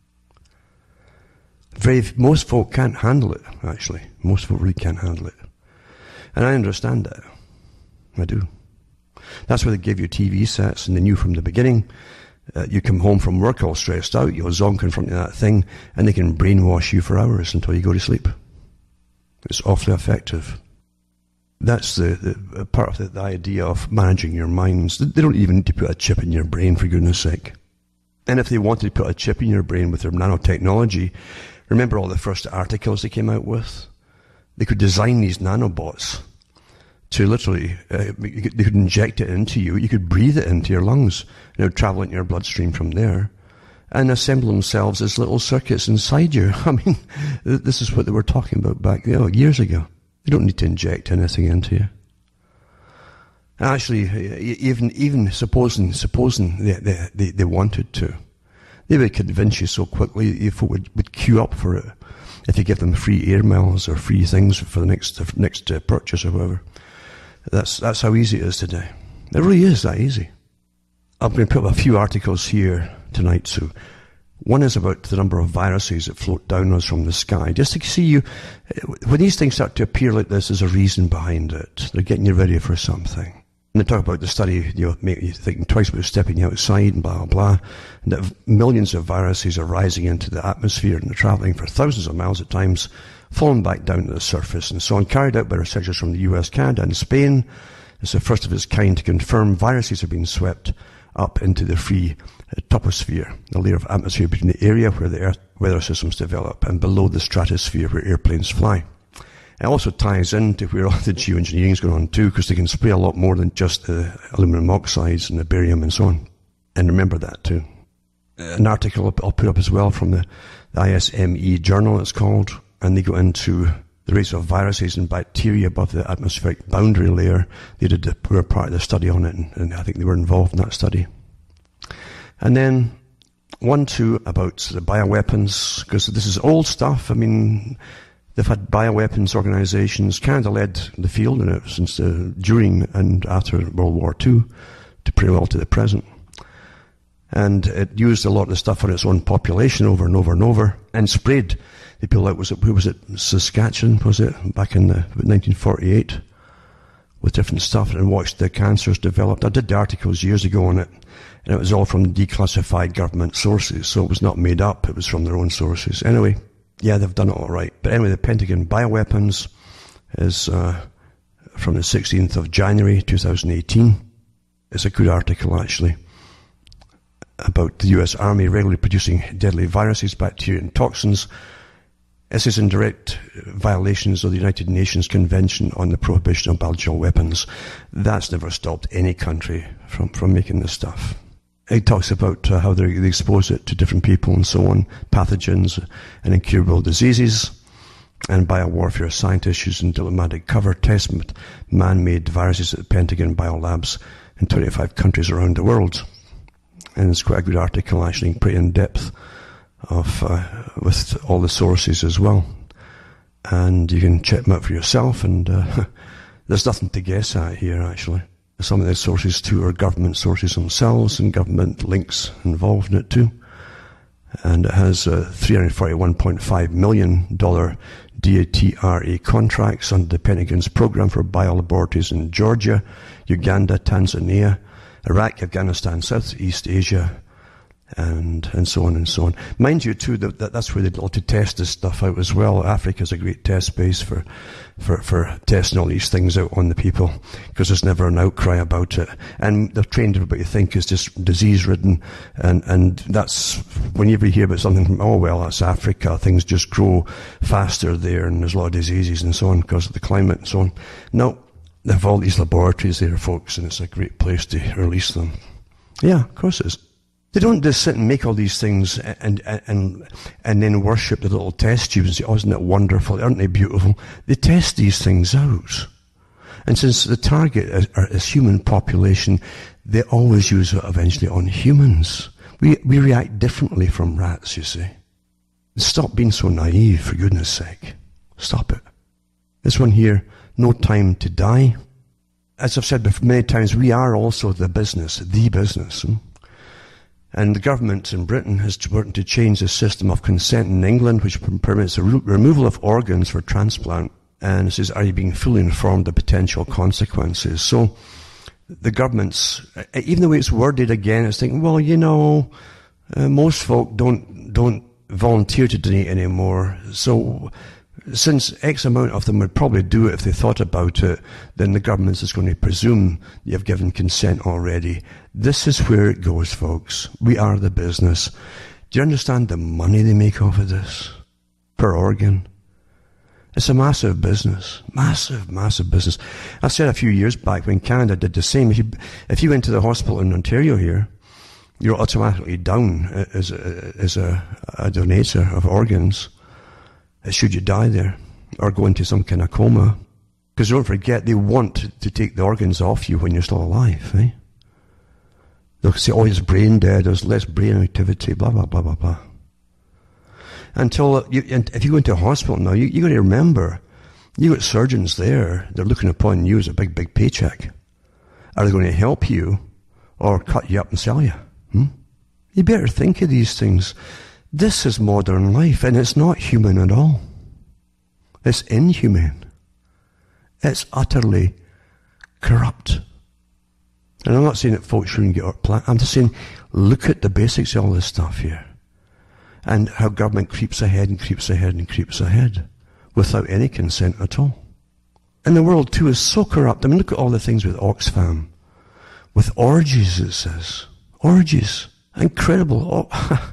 Most folk can't handle it, actually. Most folk really can't handle it. And I understand that. I do. That's why they give you TV sets, and they knew from the beginning, you come home from work all stressed out, you'll zonk in front of that thing, and they can brainwash you for hours until you go to sleep. It's awfully effective. That's the part of the idea of managing your minds. They don't even need to put a chip in your brain, for goodness sake. And if they wanted to put a chip in your brain with their nanotechnology, remember all the first articles they came out with? They could design these nanobots to literally, they could inject it into you. You could breathe it into your lungs, and it would travel into your bloodstream from there, and assemble themselves as little circuits inside you. I mean, this is what they were talking about back years ago. You don't need to inject anything into you. Actually, even supposing they wanted to, they would convince you so quickly if it would queue up for it. If you give them free air miles or free things for the next purchase or whatever. That's how easy it is today. It really is that easy. I'm going to put up a few articles here tonight. So one is about the number of viruses that float down us from the sky. Just to see you, when these things start to appear like this, there's a reason behind it. They're getting you ready for something. And they talk about the study, make you thinking twice about stepping outside and blah, blah, blah. And that millions of viruses are rising into the atmosphere and they're traveling for thousands of miles at times, falling back down to the surface and so on. Carried out by researchers from the US, Canada and Spain. It's the first of its kind to confirm viruses have been swept up into the free troposphere, the layer of atmosphere between the area where the Earth weather systems develop and below the stratosphere where airplanes fly. It also ties into where all the geoengineering is going on too, because they can spray a lot more than just the aluminum oxides and the barium and so on. And remember that too. An article I'll put up as well from the ISME journal, it's called, and they go into the rates of viruses and bacteria above the atmospheric boundary layer. They were part of the study on it, and I think they were involved in that study. And then 1-2 about the bioweapons, because this is old stuff. I mean, they've had bioweapons organizations. Canada led the field in it since during and after World War II to pretty well to the present. And it used a lot of the stuff on its own population over and over and over, and sprayed the people out. Who was it? Saskatchewan, was it? Back in 1948, with different stuff, and watched the cancers develop. I did the articles years ago on it, and it was all from declassified government sources, so it was not made up, it was from their own sources. Anyway, yeah, they've done it all right. But anyway, the Pentagon bioweapons is from the 16th of January 2018. It's a good article, actually, about the US Army regularly producing deadly viruses, bacteria and toxins. This is in direct violations of the United Nations Convention on the Prohibition of Biological Weapons. That's never stopped any country from making this stuff. It talks about how they expose it to different people and so on, pathogens and incurable diseases, and biowarfare scientists using diplomatic cover test man-made viruses at the Pentagon biolabs in 25 countries around the world. And it's quite a good article, actually, pretty in depth, with all the sources as well. And you can check them out for yourself, and there's nothing to guess at here, actually. Some of the sources too are government sources themselves, and government links involved in it too. And it has $341.5 million DATRA contracts under the Pentagon's program for biolaboratories in Georgia, Uganda, Tanzania, Iraq, Afghanistan, Southeast Asia, and so on and so on. Mind you too, that's where they'd like to test this stuff out as well. Africa's a great test space for testing all these things out on the people, because there's never an outcry about it. And they've trained everybody to think it's just disease-ridden, and that's, whenever you hear about something from, oh well, that's Africa, things just grow faster there, and there's a lot of diseases and so on because of the climate and so on. No, they have all these laboratories there, folks, and it's a great place to release them. Yeah, of course it is. They don't just sit and make all these things and then worship the little test tubes and say, oh, isn't it wonderful? Aren't they beautiful? They test these things out. And since the target is human population, they always use it eventually on humans. We react differently from rats, you see. Stop being so naive, for goodness sake. Stop it. This one here, no time to die. As I've said before many times, we are also the business. And the government in Britain has worked to change the system of consent in England, which permits the removal of organs for transplant. And it says, are you being fully informed of potential consequences? So the government's, even the way it's worded again, it's thinking, well, you know, most folk don't volunteer to donate anymore. So since X amount of them would probably do it if they thought about it, then the government is going to presume you've given consent already. This is where it goes, folks. We are the business. Do you understand the money they make off of this per organ? It's a massive business. Massive, massive business. I said a few years back when Canada did the same, if you went to the hospital in Ontario here, you're automatically down as a donator of organs, should you die there or go into some kind of coma. Because don't forget, they want to take the organs off you when you're still alive. Eh? They'll say, oh, he's brain dead, there's less brain activity, blah, blah, blah, blah, blah. If you go into a hospital now, you got to remember, you got surgeons there, they're looking upon you as a big, big paycheck. Are they going to help you or cut you up and sell you? You better think of these things. This is modern life, and it's not human at all. It's inhumane. It's utterly corrupt. And I'm not saying that folks shouldn't get our plan. I'm just saying, look at the basics of all this stuff here. And how government creeps ahead and creeps ahead and creeps ahead without any consent at all. And the world, too, is so corrupt. I mean, look at all the things with Oxfam. With orgies, it says. Orgies. Incredible.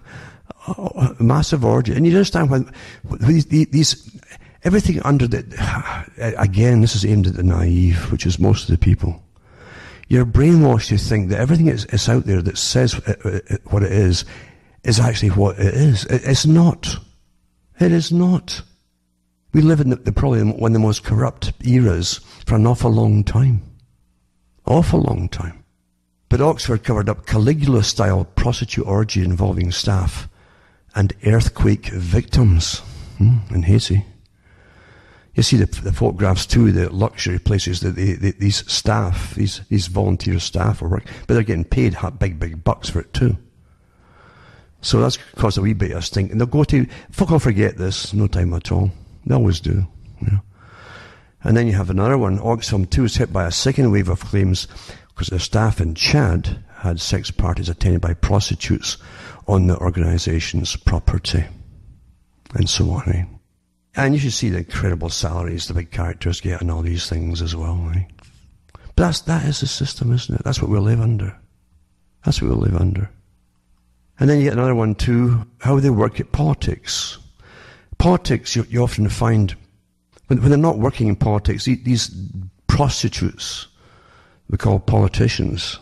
Massive orgy. And you understand why these everything under the... Again, this is aimed at the naive, which is most of the people. You're brainwashed to think that everything is out there that says what it is actually what it is. It's not. It is not. We live in probably one of the most corrupt eras for an awful long time. Awful long time. But Oxford covered up Caligula-style prostitute orgy involving staff and earthquake victims in Haiti. You see the photographs too, the luxury places that these staff, these volunteer staff are working, but they're getting paid big bucks for it too. So that's caused a wee bit of stink. And they'll go to, folk will forget this, no time at all. They always do. You know. And then you have another one, Oxfam too is hit by a second wave of claims because the staff in Chad had sex parties attended by prostitutes on the organization's property. And so on. Eh? And you should see the incredible salaries the big characters get and all these things as well. Eh? But that is the system, isn't it? That's what we live under. That's what we live under. And then you get another one too, how they work at politics. Politics, you often find, when they're not working in politics, these prostitutes, we call politicians,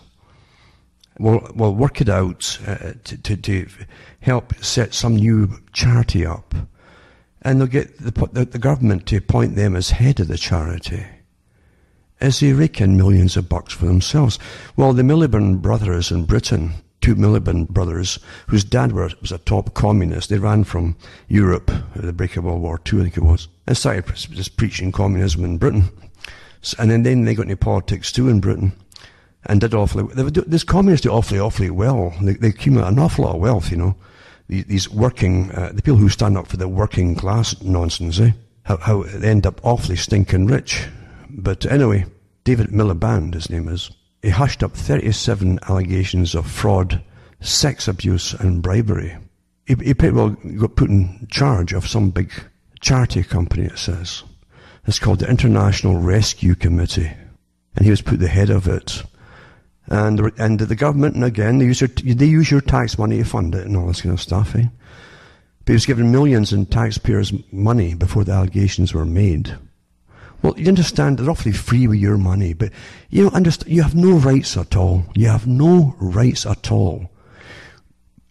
will work it out to help set some new charity up. And they'll get the government to appoint them as head of the charity, as they rake in millions of bucks for themselves. Well, the Miliband brothers in Britain, two Miliband brothers, whose dad was a top communist. They ran from Europe at the break of World War II, I think it was, and started just preaching communism in Britain. And then they got into politics too in Britain, and did awfully well. These communists do awfully well. They accumulate an awful lot of wealth, you know. These working, the people who stand up for the working class nonsense, eh? How they end up awfully stinking rich. But anyway, David Miliband, his name is, he hushed up 37 allegations of fraud, sex abuse and bribery. He pretty well got put in charge of some big charity company, it says. It's called the International Rescue Committee. And he was put the head of it. And the government, and again, they use your tax money to fund it and all this kind of stuff, eh? But he was given millions in taxpayers' money before the allegations were made. Well, you understand, they're awfully free with your money, but you have no rights at all. You have no rights at all.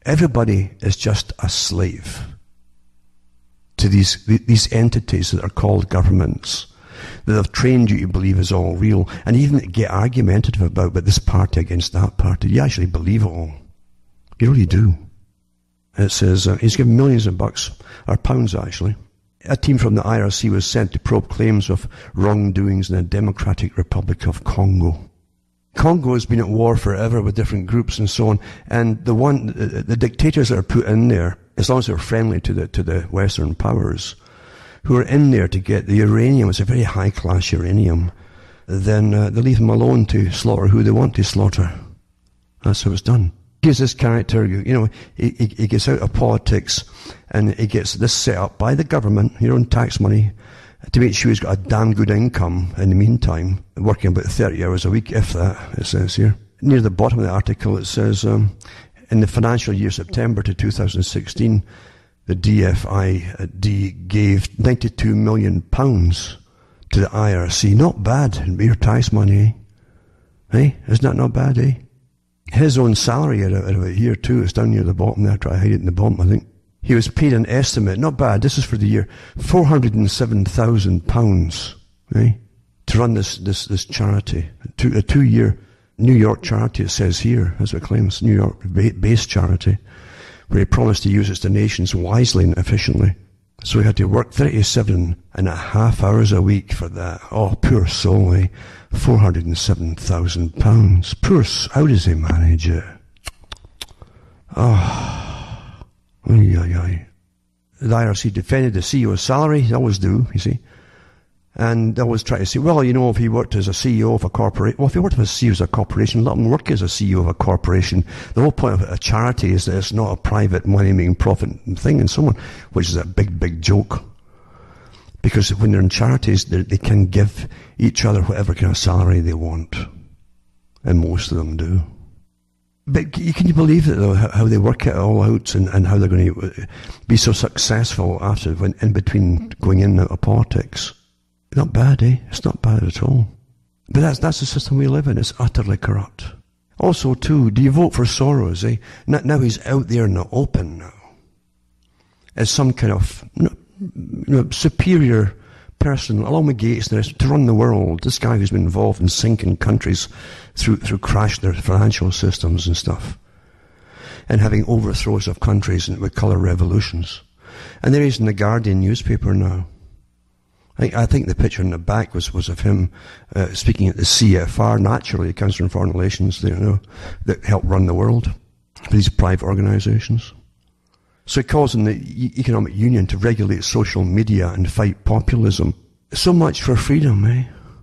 Everybody is just a slave to these entities that are called governments, that have trained you to believe is all real, and even get argumentative about, but this party against that party. You actually believe it all. You really do. It says, he's given millions of bucks, or pounds actually. A team from the IRC was sent to probe claims of wrongdoings in the Democratic Republic of Congo. Congo has been at war forever with different groups and so on, and the dictators that are put in there, as long as they're friendly to the Western powers, who are in there to get the uranium, it's a very high-class uranium, then they leave them alone to slaughter who they want to slaughter. That's how it's done. Here's this character, he gets out of politics, and he gets this set up by the government, your own tax money, to make sure he's got a damn good income in the meantime, working about 30 hours a week, if that, it says here. Near the bottom of the article it says, in the financial year September to 2016, the DFID gave £92 million to the IRC. Not bad, your tax money, eh? Isn't that not bad, eh? His own salary out of it here too, it's down near the bottom there, try to hide it in the bottom, I think. He was paid an estimate, not bad, this is for the year, £407, eh? To run this charity. A 2-year New York charity, it says here, as it claims, New York-based charity, where he promised to use its donations wisely and efficiently. So he had to work 37.5 hours a week for that. Oh, poor soul, eh? £407,000. Poor, how does he manage it? Oh, the IRC defended the CEO's salary. They always do, you see. And they always try to say, well, if he worked as a CEO of a corporation, well, if he worked as a CEO of a corporation, let him work as a CEO of a corporation. The whole point of a charity is that it's not a private money-making profit thing and so on, which is a big, big joke. Because when they're in charities, they can give each other whatever kind of salary they want. And most of them do. But can you believe it, though, how they work it all out and how they're going to be so successful after, when in between going in and out of politics? Not bad, eh? It's not bad at all. But that's the system we live in. It's utterly corrupt. Also, too, do you vote for Soros, eh? Now he's out there in the open now. As some kind of superior person, along with Gates and the rest, to run the world. This guy who's been involved in sinking countries through crashing their financial systems and stuff. And having overthrows of countries with colour revolutions. And there he is in the Guardian newspaper now. I think the picture in the back was of him speaking at the CFR, naturally, the Council on Foreign Relations, that help run the world, these private organisations. So he calls on the Economic Union to regulate social media and fight populism. So much for freedom, eh?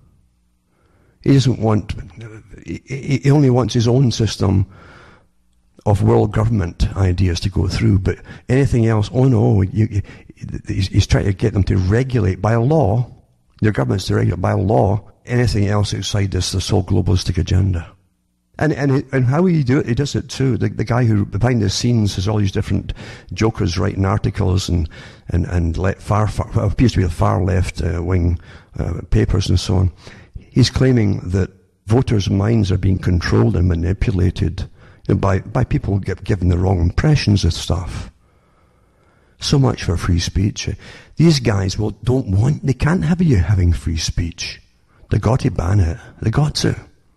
He doesn't want, he only wants his own system of world government ideas to go through, but anything else, oh no, he's trying to get them to regulate by law, their governments to regulate by law, anything else outside this whole globalistic agenda. And how will he do it? He does it too. The guy who behind the scenes has all these different jokers writing articles and appears to be the far left wing papers and so on. He's claiming that voters' minds are being controlled and manipulated by people given the wrong impressions of stuff. So much for free speech. These guys they can't have you having free speech. They got to ban it. They got to.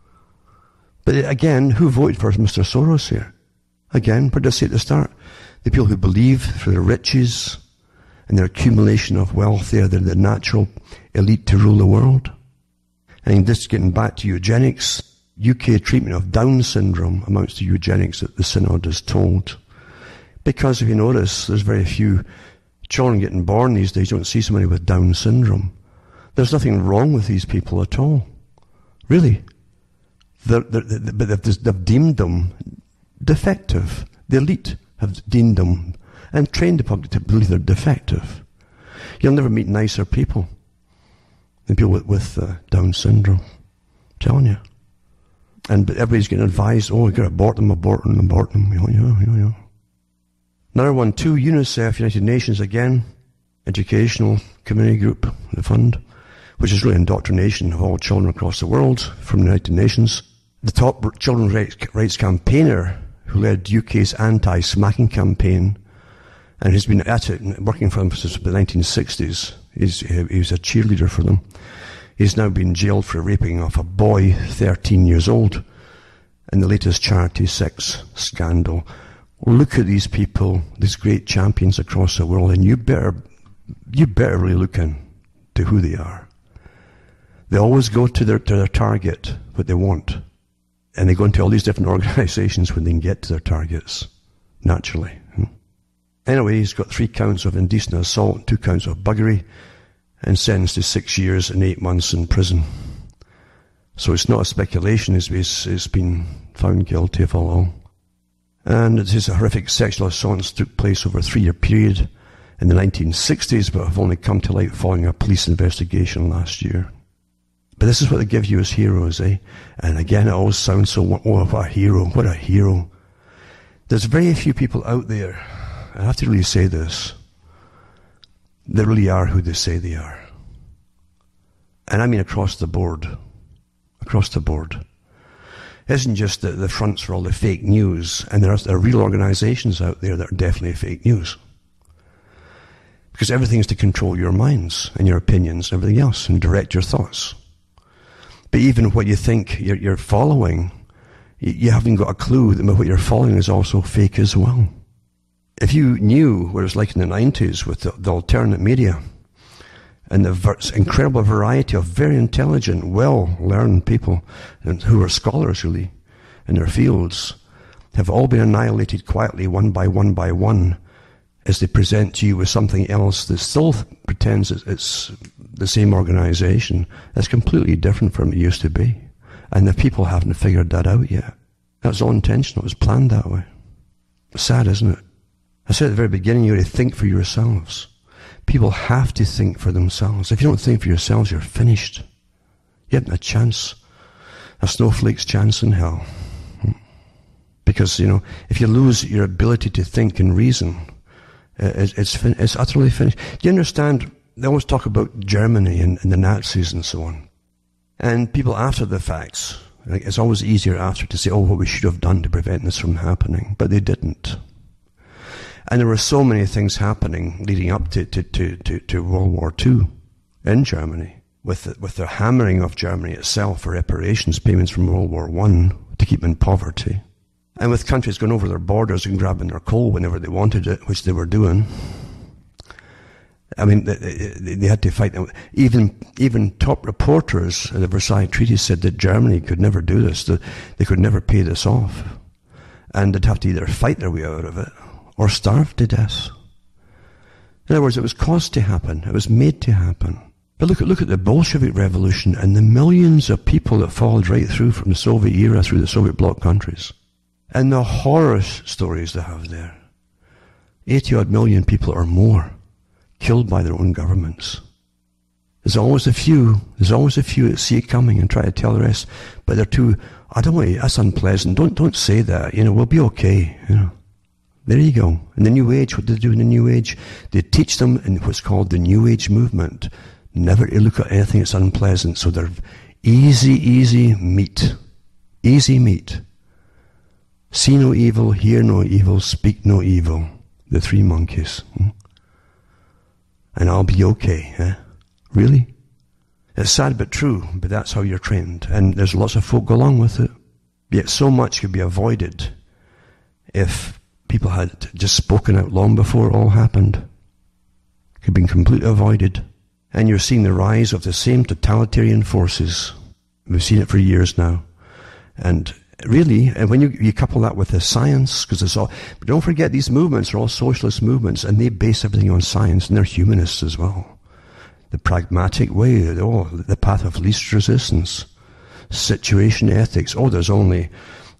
But again, who voted for Mr. Soros here? Again, what did I say at the start? The people who believe for their riches and their accumulation of wealth, they're the natural elite to rule the world. And just getting back to eugenics, UK treatment of Down syndrome amounts to eugenics that the Synod is told. Because if you notice, there's very few children getting born these days. You don't see somebody with Down syndrome. There's nothing wrong with these people at all. Really. But they've deemed them defective. The elite have deemed them and trained the public to believe they're defective. You'll never meet nicer people than people with Down syndrome. I'm telling you. But everybody's getting advised, you've got to abort them. Yeah. Another one, too, UNICEF, United Nations again, educational community group, the fund, which is really indoctrination of all children across the world from the United Nations. The top children's rights campaigner who led UK's anti-smacking campaign, and he's been at it, working for them since the 1960s. He was a cheerleader for them. He's now been jailed for raping of a boy 13 years old in the latest charity sex scandal. Look at these people, these great champions across the world, and you better really look into who they are. They always go to their target, what they want. And they go into all these different organizations when they can get to their targets, naturally. Anyway, he's got 3 counts of indecent assault, 2 counts of buggery, and sentenced to 6 years and 8 months in prison. So it's not a speculation, he's been found guilty of all. And his horrific sexual assaults took place over a 3-year period in the 1960s, but have only come to light following a police investigation last year. But this is what they give you as heroes, eh? And again, it always sounds so, oh, what a hero, what a hero. There's very few people out there, I have to really say this, they really are who they say they are. And I mean across the board. Across the board. It isn't just the fronts for all the fake news, and there are real organizations out there that are definitely fake news. Because everything is to control your minds and your opinions and everything else, and direct your thoughts. But even what you think you're following, you haven't got a clue that what you're following is also fake as well. If you knew what it was like in the 90s with the alternate media and the incredible variety of very intelligent, well-learned people who are scholars, really, in their fields, have all been annihilated quietly one by one as they present to you with something else that still pretends it's the same organization. That's completely different from it used to be. And the people haven't figured that out yet. That's all intentional. It was planned that way. Sad, isn't it? I said at the very beginning, you have to think for yourselves. People have to think for themselves. If you don't think for yourselves, you're finished. You haven't a chance. A snowflake's chance in hell. Because, if you lose your ability to think and reason, it's utterly finished. Do you understand? They always talk about Germany and the Nazis and so on. And people after the facts, it's always easier after to say, oh, what we should have done to prevent this from happening. But they didn't. And there were so many things happening leading up to World War II in Germany, with the hammering of Germany itself for reparations payments from World War I to keep in poverty. And with countries going over their borders and grabbing their coal whenever they wanted it, which they were doing. I mean, they had to fight them. Even top reporters at the Versailles Treaty said that Germany could never do this, that they could never pay this off. And they'd have to either fight their way out of it or starve to death. In other words, it was caused to happen. It was made to happen. But look at the Bolshevik Revolution and the millions of people that followed right through from the Soviet era through the Soviet bloc countries. And the horror stories they have there. 80-odd million people or more killed by their own governments. There's always a few that see it coming and try to tell the rest, but they're too, I don't want you, that's unpleasant. Don't say that, we'll be okay, There you go. In the New Age, what do they do in the New Age? They teach them in what's called the New Age movement never to look at anything that's unpleasant. So they're easy meat. Easy meat. See no evil, hear no evil, speak no evil. The 3 monkeys. And I'll be okay. Really? It's sad but true, but that's how you're trained. And there's lots of folk go along with it. Yet so much could be avoided if people had just spoken out long before it all happened. Could have been completely avoided. And you're seeing the rise of the same totalitarian forces. We've seen it for years now. And really, and when you couple that with the science, because it's all, but don't forget these movements are all socialist movements, and they base everything on science, and they're humanists as well. The pragmatic way, the path of least resistance, situation ethics. Oh, there's only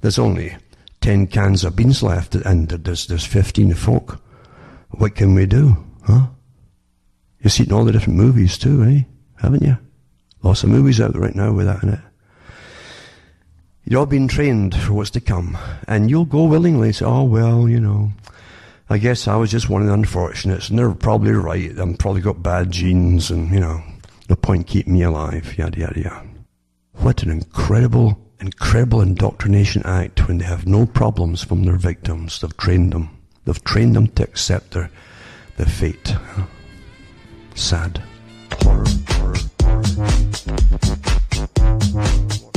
10 cans of beans left, and there's 15 folk. What can we do? You've seen all the different movies too, haven't you? Lots of movies out there right now with that in it. You're all being trained for what's to come, and you'll go willingly say, oh, well, I guess I was just one of the unfortunates, and they're probably right. I'm probably got bad genes, and, no point keeping me alive, yada, yada, yada. What an incredible incredible indoctrination act when they have no problems from their victims. They've trained them. They've trained them to accept their fate. Sad. Horror.